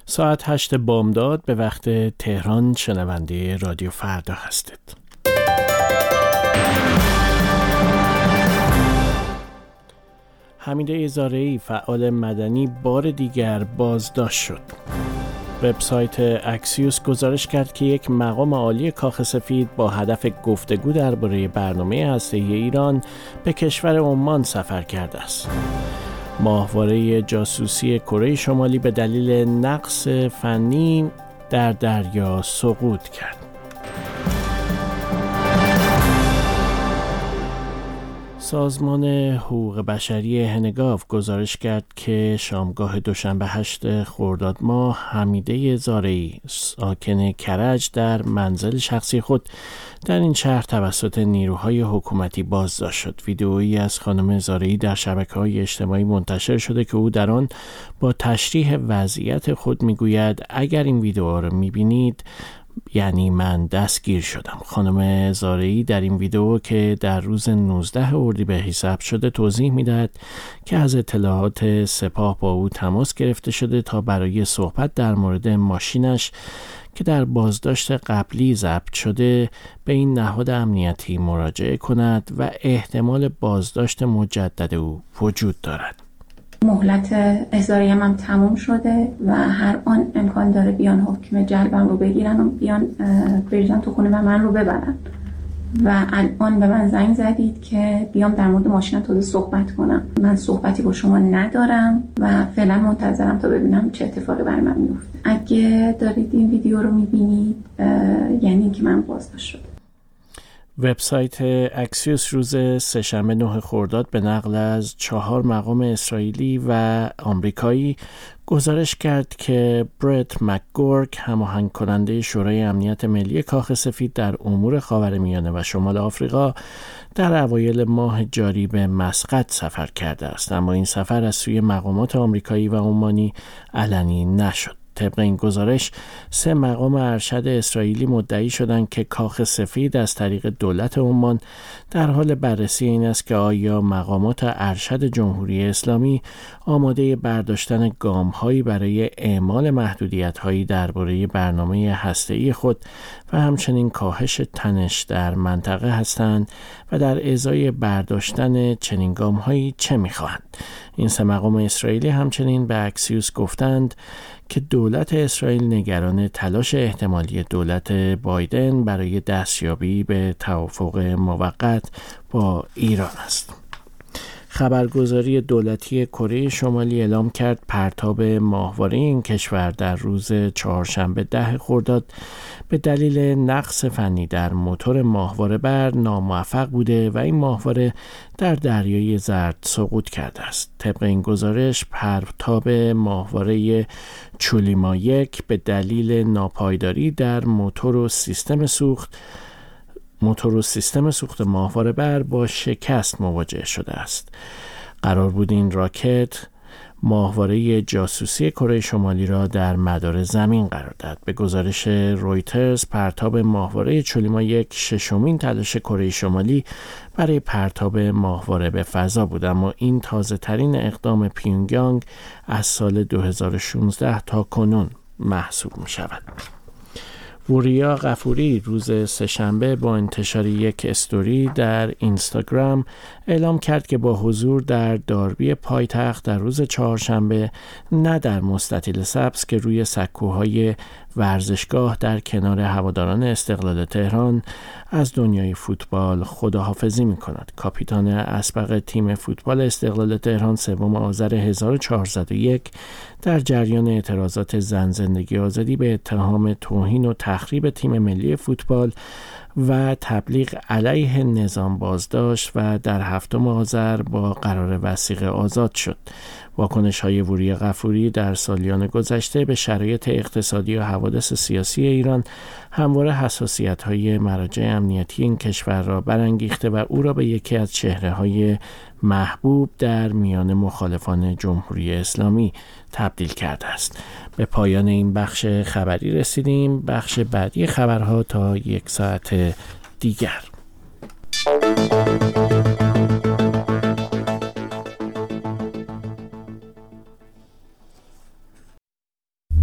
ساعت 8 بامداد به وقت تهران شنونده رادیو فردا هستید. حمیده زارعی فعال مدنی بار دیگر بازداشت شد. وبسایت اکسیوس گزارش کرد که یک مقام عالی کاخ سفید با هدف گفتگو درباره برنامه هسته‌ای ایران به کشور عمان سفر کرده است. ماهواره جاسوسی کره شمالی به دلیل نقص فنی در دریا سقوط کرد. سازمان حقوق بشری هنگاو گزارش کرد که شامگاه دوشنبه 8 خرداد ماه حمیده زارعی ساکن کرج در منزل شخصی خود در این شهر توسط نیروهای حکومتی بازداشت شد. ویدئویی از خانم زارعی در شبکه‌های اجتماعی منتشر شده که او در آن با تشریح وضعیت خود میگوید اگر این ویدئو را میبینید یعنی من دستگیر شدم. خانم زارعی در این ویدئو که در روز 19 اردیبهشت ثبت شده توضیح میدهد که از اطلاعات سپاه با او تماس گرفته شده تا برای صحبت در مورد ماشینش که در بازداشت قبلی ضبط شده به این نهاد امنیتی مراجعه کند و احتمال بازداشت مجدد او وجود دارد. مهلت احضاریم هم تموم شده و هر آن امکان داره بیان حکم جلبم رو بگیرن و بیان بریزن تو خونه و من رو ببرن و الان به من زنگ زدید که بیام در مورد ماشینم تازه صحبت کنم. من صحبتی با شما ندارم و فعلا منتظرم تا ببینم چه اتفاقی برای من میفته. اگه دارید این ویدیو رو میبینید یعنی که من بازداشت شدم. وبسایت اکسیوس روز سه‌شنبه 9 خرداد به نقل از 4 مقام اسرائیلی و آمریکایی گزارش کرد که برت مکگورک هماهنگ کننده شورای امنیت ملی کاخ سفید در امور خاورمیانه و شمال آفریقا در اوایل ماه جاری به مسقط سفر کرده است، اما این سفر از سوی مقامات آمریکایی و عمانی علنی نشد. طبق این گزارش 3 مقام ارشد اسرائیلی مدعی شدند که کاخ سفید از طریق دولت عمان در حال بررسی این است که آیا مقامات ارشد جمهوری اسلامی آماده برداشتن گام‌هایی برای اعمال محدودیت‌هایی درباره برنامه هسته‌ای خود و همچنین کاهش تنش در منطقه هستند و در ازای برداشتن چنین گام‌هایی چه می‌خواهند. این 3 مقام اسرائیلی همچنین به اکسیوس گفتند که دولت اسرائیل نگران تلاش احتمالی دولت بایدن برای دستیابی به توافق موقت با ایران است. خبرگزاری دولتی کره شمالی اعلام کرد پرتاب ماهواره این کشور در روز چهارشنبه 10 خرداد به دلیل نقص فنی در موتور ماهواره بر ناموفق بوده و این ماهواره در دریای زرد سقوط کرده است. طبق این گزارش پرتاب ماهواره چولیما 1 به دلیل ناپایداری در موتور و سیستم سوخت ماهواره بر با شکست مواجه شده است. قرار بود این راکت ماهواره جاسوسی کره شمالی را در مدار زمین قرار دهد. به گزارش رویترز پرتاب ماهواره چولیما 1 ششمین تلاش کره شمالی برای پرتاب ماهواره به فضا بود، اما این تازه ترین اقدام پیونگیانگ از سال 2016 تا کنون محسوب می شود. وریا غفوری روز سه‌شنبه با انتشار یک استوری در اینستاگرام اعلام کرد که با حضور در داربی پایتخت در روز چهارشنبه نه در مستطیل سبز که روی سکوهای ورزشگاه در کنار هواداران استقلال تهران از دنیای فوتبال خداحافظی می‌کند. کاپیتان اسبق تیم فوتبال استقلال تهران 3 آذر 1401 در جریان اعتراضات زن زندگی آزادی به اتهام توهین و تخریب تیم ملی فوتبال و تبلیغ علیه نظام بازداشت و در 7 آذر با قرار وثیقه آزاد شد. واکنش‌های وریا غفوری در سالیان گذشته به شرایط اقتصادی و حوادث سیاسی ایران همواره حساسیت‌های مراجع امنیتی این کشور را برانگیخته و او را به یکی از چهره‌های محبوب در میان مخالفان جمهوری اسلامی تبدیل کرده است. به پایان این بخش خبری رسیدیم. بخش بعدی خبرها تا 1 ساعت دیگر.